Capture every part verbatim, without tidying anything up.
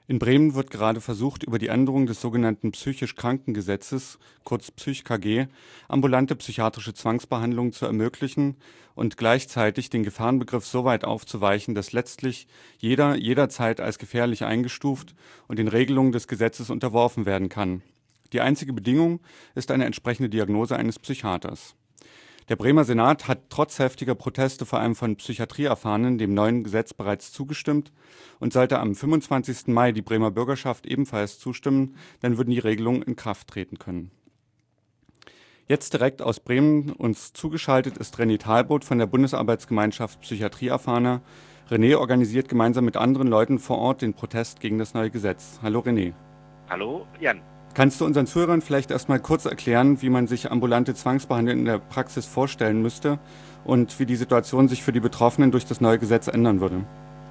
In Bremen wird gerade versucht, über die Änderung des sogenannten Psychisch-Kranken-Gesetzes, kurz PsychKG, ambulante psychiatrische Zwangsbehandlungen zu ermöglichen und gleichzeitig den Gefahrenbegriff so weit aufzuweichen, dass letztlich jeder jederzeit als gefährlich eingestuft und den Regelungen des Gesetzes unterworfen werden kann. Die einzige Bedingung ist eine entsprechende Diagnose eines Psychiaters. Der Bremer Senat hat trotz heftiger Proteste vor allem von Psychiatrieerfahrenen dem neuen Gesetz bereits zugestimmt und sollte am fünfundzwanzigsten Mai die Bremer Bürgerschaft ebenfalls zustimmen, dann würden die Regelungen in Kraft treten können. Jetzt direkt aus Bremen uns zugeschaltet ist René Talbot von der Bundesarbeitsgemeinschaft Psychiatrieerfahrener. René organisiert gemeinsam mit anderen Leuten vor Ort den Protest gegen das neue Gesetz. Hallo René. Hallo Jan. Kannst du unseren Zuhörern vielleicht erstmal kurz erklären, wie man sich ambulante Zwangsbehandlung in der Praxis vorstellen müsste und wie die Situation sich für die Betroffenen durch das neue Gesetz ändern würde?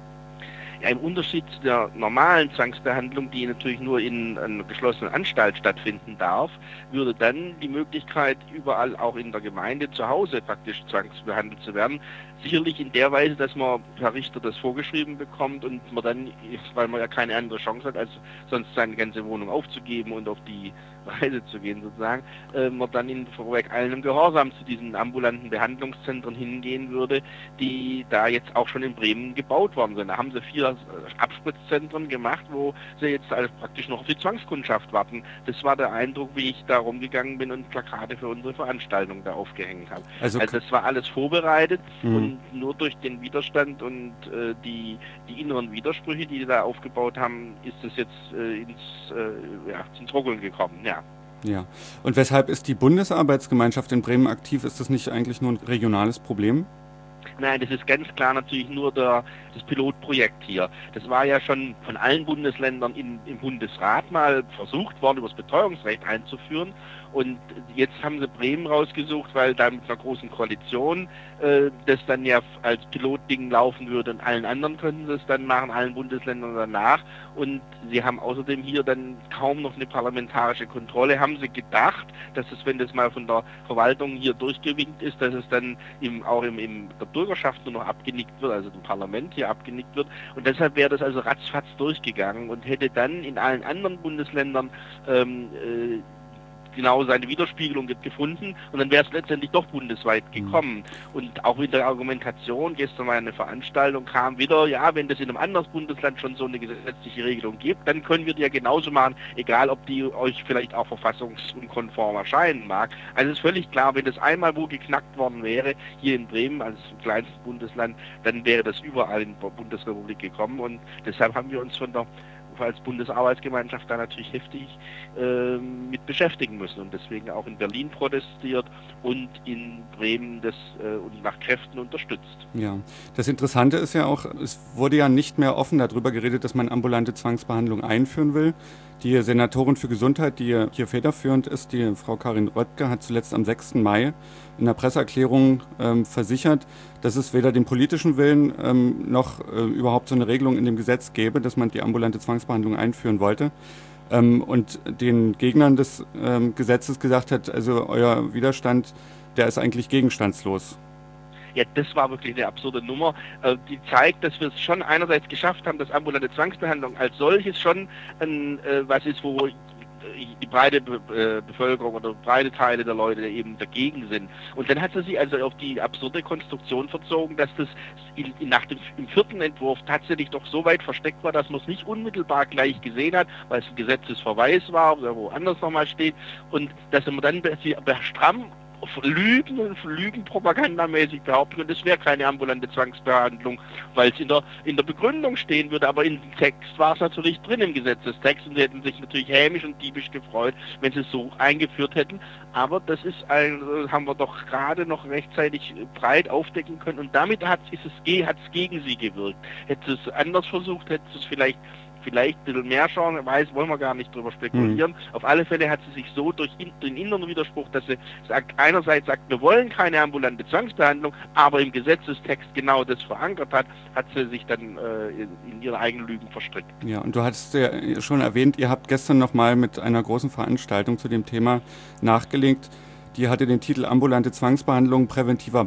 Ja, im Unterschied zu der normalen Zwangsbehandlung, die natürlich nur in einer geschlossenen Anstalt stattfinden darf, würde dann die Möglichkeit, überall auch in der Gemeinde zu Hause praktisch zwangsbehandelt zu werden, sicherlich in der Weise, dass man per Richter das vorgeschrieben bekommt und man dann, weil man ja keine andere Chance hat, als sonst seine ganze Wohnung aufzugeben und auf die Reise zu gehen sozusagen, äh, man dann in vorweg allem Gehorsam zu diesen ambulanten Behandlungszentren hingehen würde, die da jetzt auch schon in Bremen gebaut worden sind. Da haben sie vier Abspritzzentren gemacht, wo sie jetzt also praktisch noch auf die Zwangskundschaft warten. Das war der Eindruck, wie ich da rumgegangen bin und Plakate für unsere Veranstaltung da aufgehängt habe. Also, also das war alles vorbereitet mhm. und nur durch den Widerstand und äh, die, die inneren Widersprüche, die, die da aufgebaut haben, ist es jetzt äh, ins, äh, ja, ins Ruckeln gekommen. Ja. Ja. Und weshalb ist die Bundesarbeitsgemeinschaft in Bremen aktiv? Ist das nicht eigentlich nur ein regionales Problem? Nein, das ist ganz klar natürlich nur der, das Pilotprojekt hier. Das war ja schon von allen Bundesländern in, im Bundesrat mal versucht worden, über das Betreuungsrecht einzuführen. Und jetzt haben sie Bremen rausgesucht, weil da mit einer großen Koalition äh, das dann ja als Pilotding laufen würde. Und allen anderen könnten sie es dann machen, allen Bundesländern danach. Und sie haben außerdem hier dann kaum noch eine parlamentarische Kontrolle. Haben sie gedacht, dass es, wenn das mal von der Verwaltung hier durchgewinkt ist, dass es dann im, auch im, im der Bürgerschaft nur noch abgenickt wird, also im Parlament hier abgenickt wird. Und deshalb wäre das also ratzfatz durchgegangen und hätte dann in allen anderen Bundesländern ähm, äh, genau seine Widerspiegelung gefunden und dann wäre es letztendlich doch bundesweit gekommen. Mhm. Und auch in der Argumentation, gestern war eine Veranstaltung, kam wieder, ja, wenn das in einem anderen Bundesland schon so eine gesetzliche Regelung gibt, dann können wir die ja genauso machen, egal ob die euch vielleicht auch verfassungsunkonform erscheinen mag. Also es ist völlig klar, wenn das einmal wo geknackt worden wäre, hier in Bremen als kleinstes Bundesland, dann wäre das überall in der Bundesrepublik gekommen und deshalb haben wir uns von der als Bundesarbeitsgemeinschaft da natürlich heftig äh, mit beschäftigen müssen und deswegen auch in Berlin protestiert und in Bremen das äh, und nach Kräften unterstützt. Ja, das Interessante ist ja auch, es wurde ja nicht mehr offen darüber geredet, dass man ambulante Zwangsbehandlung einführen will. Die Senatorin für Gesundheit, die hier federführend ist, die Frau Karin Röttger, hat zuletzt am sechsten Mai in der Presseerklärung ähm, versichert, dass es weder den politischen Willen ähm, noch äh, überhaupt so eine Regelung in dem Gesetz gäbe, dass man die ambulante Zwangsbehandlung einführen wollte. Ähm, und den Gegnern des ähm, Gesetzes gesagt hat, also euer Widerstand, der ist eigentlich gegenstandslos. Ja, das war wirklich eine absurde Nummer, die zeigt, dass wir es schon einerseits geschafft haben, dass ambulante Zwangsbehandlung als solches schon ein, was ist, wo die breite Bevölkerung oder breite Teile der Leute eben dagegen sind. Und dann hat sie sich also auf die absurde Konstruktion verzogen, dass das in, in, nach dem im vierten Entwurf tatsächlich doch so weit versteckt war, dass man es nicht unmittelbar gleich gesehen hat, weil es ein Gesetzesverweis war oder woanders nochmal steht und dass man dann stramm Lügen und Lügen propagandamäßig behaupten und es wäre keine ambulante Zwangsbehandlung, weil es in der, in der Begründung stehen würde, aber im Text war es natürlich drin im Gesetzestext und sie hätten sich natürlich hämisch und diebisch gefreut, wenn sie es so eingeführt hätten, aber das ist ein, haben wir doch gerade noch rechtzeitig breit aufdecken können und damit hat es, hat es gegen sie gewirkt. Hätte es anders versucht, hätte es vielleicht vielleicht ein bisschen mehr schauen, weiß, wollen wir gar nicht drüber spekulieren. Mhm. Auf alle Fälle hat sie sich so durch in, den inneren Widerspruch, dass sie sagt, einerseits sagt, wir wollen keine ambulante Zwangsbehandlung, aber im Gesetzestext genau das verankert hat, hat sie sich dann äh, in, in ihre eigenen Lügen verstrickt. Ja, und du hattest ja schon erwähnt, ihr habt gestern nochmal mit einer großen Veranstaltung zu dem Thema nachgelegt. Die hatte den Titel Ambulante Zwangsbehandlung, präventiver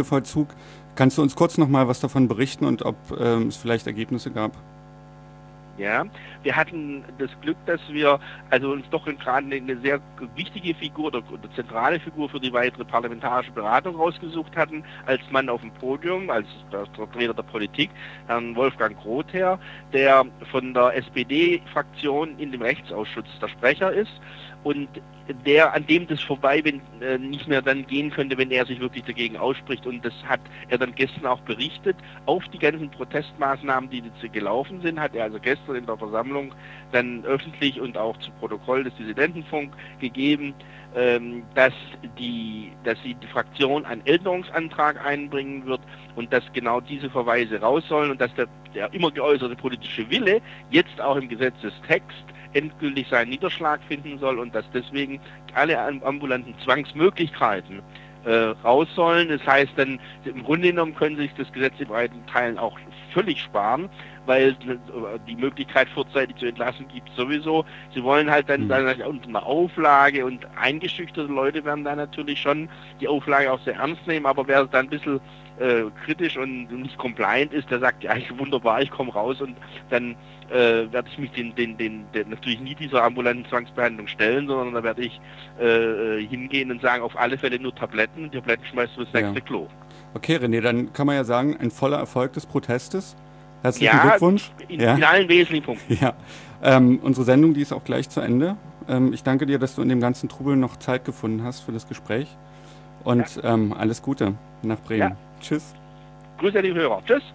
Maßregelvollzug. Kannst du uns kurz nochmal was davon berichten und ob ähm, es vielleicht Ergebnisse gab? Ja, wir hatten das Glück, dass wir also uns doch gerade eine sehr wichtige Figur oder eine zentrale Figur für die weitere parlamentarische Beratung rausgesucht hatten, als Mann auf dem Podium, als Vertreter der Politik, Herrn Wolfgang Grother, der von der S P D-Fraktion in dem Rechtsausschuss der Sprecher ist und der, an dem das vorbei wenn, äh, nicht mehr dann gehen könnte, wenn er sich wirklich dagegen ausspricht. Und das hat er dann gestern auch berichtet. Auf die ganzen Protestmaßnahmen, die jetzt gelaufen sind, hat er also gestern in der Versammlung dann öffentlich und auch zu Protokoll des Dissidentenfunk gegeben, ähm, dass die, dass sie die Fraktion einen Änderungsantrag einbringen wird und dass genau diese Verweise raus sollen und dass der, der immer geäußerte politische Wille jetzt auch im Gesetzestext endgültig seinen Niederschlag finden soll und dass deswegen alle ambulanten Zwangsmöglichkeiten äh, raus sollen. Das heißt dann, im Grunde genommen können Sie sich das Gesetz in weiten Teilen auch völlig sparen, weil die Möglichkeit vorzeitig zu entlassen gibt sowieso. Sie wollen halt dann, dann unter einer Auflage und eingeschüchterte Leute werden dann natürlich schon die Auflage auch sehr ernst nehmen, aber wer dann ein bisschen äh, kritisch und nicht compliant ist, der sagt, ja, ich, wunderbar, ich komme raus und dann äh, werde ich mich den, den, den, den, natürlich nie dieser ambulanten Zwangsbehandlung stellen, sondern da werde ich äh, hingehen und sagen, auf alle Fälle nur Tabletten, die Tabletten schmeißt du das nächste Ja. Klo. Okay, René, dann kann man ja sagen, ein voller Erfolg des Protestes. Herzlichen Ja, Glückwunsch. In, ja, in allen wesentlichen Punkten. Ja, ähm, unsere Sendung, die ist auch gleich zu Ende. Ähm, ich danke dir, dass du in dem ganzen Trubel noch Zeit gefunden hast für das Gespräch. Und ja. ähm, alles Gute nach Bremen. Ja. Tschüss. Grüße an die Hörer. Tschüss.